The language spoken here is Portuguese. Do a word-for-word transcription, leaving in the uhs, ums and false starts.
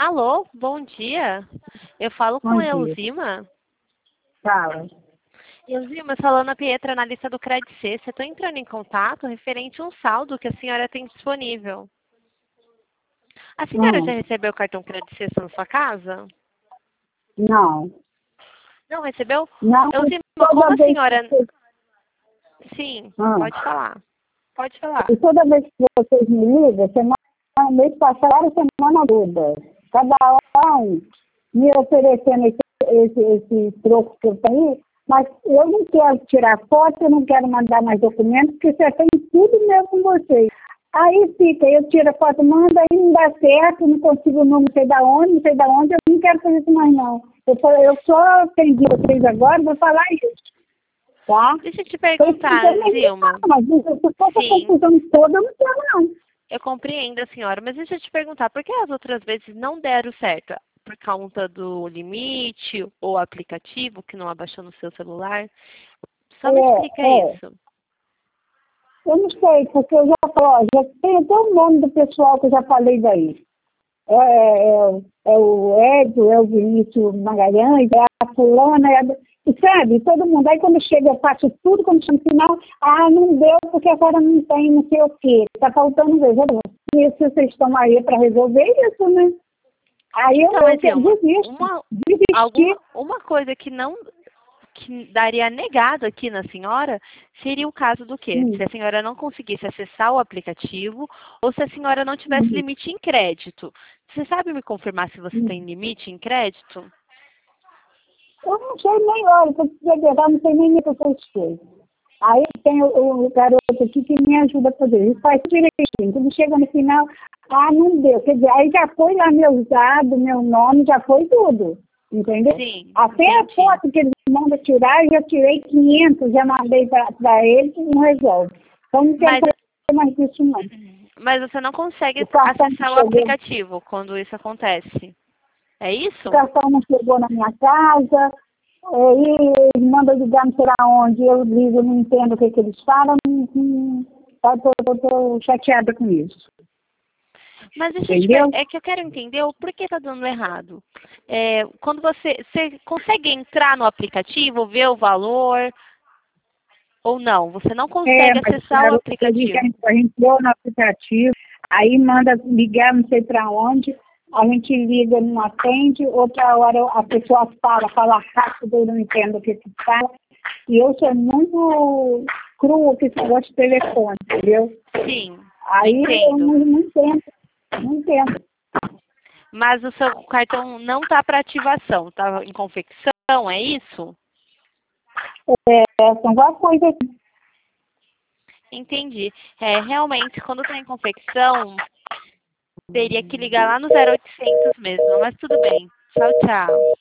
Alô, bom dia. Eu falo com Bom a dia. Elzima. Fala. Elzima, falando a Pietra, analista do Credit Suisse. Eu estou entrando em contato referente a um saldo que a senhora tem disponível. A senhora já Hum, recebeu o cartão Credit Suisse na sua casa? não. Não recebeu? Não, Elzima, como toda a vez que senhora... vocês, Sim, hum, pode falar. Pode falar. e toda vez que vocês me ligam, semana, mês passado, semana toda. Cada um me oferecendo esse, esse, esse troco que eu tenho, mas eu não quero tirar foto, eu não quero mandar mais documentos, porque você tem tudo meu com vocês. Aí fica, eu tiro a foto, manda, aí não dá certo, não consigo o número, não sei da onde, não sei da onde, eu não quero fazer isso mais não. Eu, só- eu só atendi vocês agora, vou falar isso, tá? Deixa eu te Estou perguntar, explicando ainda, Zilma. mas se for essa Sim, confusão toda, eu não quero não. eu compreendo a senhora, mas deixa eu te perguntar, por que as outras vezes não deram certo? Por conta do limite ou aplicativo que não abaixou no seu celular? Só me explica É, é. isso. Eu não sei, porque eu já falei, ó, já tem até o nome do pessoal que eu já falei daí. É, é, é o Edio, é o Vinícius Magalhães, é a fulana, é a... E sabe, todo mundo. Aí quando chega, eu faço tudo, quando chega no final, ah, não deu porque agora não tem não sei o quê. Tá faltando veja, isso vocês estão aí para resolver isso, né? Aí eu, Então, eu que- Edilma, desisto, uma, desisti. alguma, uma coisa que não que daria negado aqui na senhora seria o caso do quê? Hum, Se a senhora não conseguisse acessar o aplicativo ou se a senhora não tivesse hum, limite em crédito. Você sabe me confirmar se você hum. tem limite em crédito? Eu não sei nem, olha, para te verdade, não sei nem o que eu sei. Aí tem o, o garoto aqui que me ajuda a fazer. Ele faz direitinho. Quando chega no final, ah, não deu. Quer dizer, aí já foi lá meus dados, meu nome, já foi tudo. Entendeu? Sim, Até a entendi. foto que eles mandam tirar, eu já tirei quinhentos, já mandei para eles e não resolve. Então não quero Mas, fazer mais isso, não. mas você não consegue O cartão não acessar o chegou, aplicativo quando isso acontece. É o isso? cartão não chegou na minha casa, aí manda ligar não sei lá onde, eu ligo, não entendo o que, que eles falam, não, não, eu estou chateada com isso. Mas deixa eu te per... Entendeu? é que eu quero entender o porquê tá dando errado. É, quando você, você consegue entrar no aplicativo, ver o valor ou não? Você não É, consegue mas o acessar o garoto, a gente aplicativo. a gente entrou no aplicativo, aí manda ligar não sei para onde, a gente liga, não atende, outra hora a pessoa fala, fala rápido, eu não entendo o que se fala. E eu sou muito crua com esse negócio de telefone, entendeu? Sim, Aí eu entendo. não, não entendo, não entendo. Mas o seu cartão não está para ativação, está em confecção, é isso? É, são várias coisas. Entendi. É, realmente, quando está em confecção, teria que ligar lá no zero oitocentos mesmo, mas tudo bem. Tchau, tchau.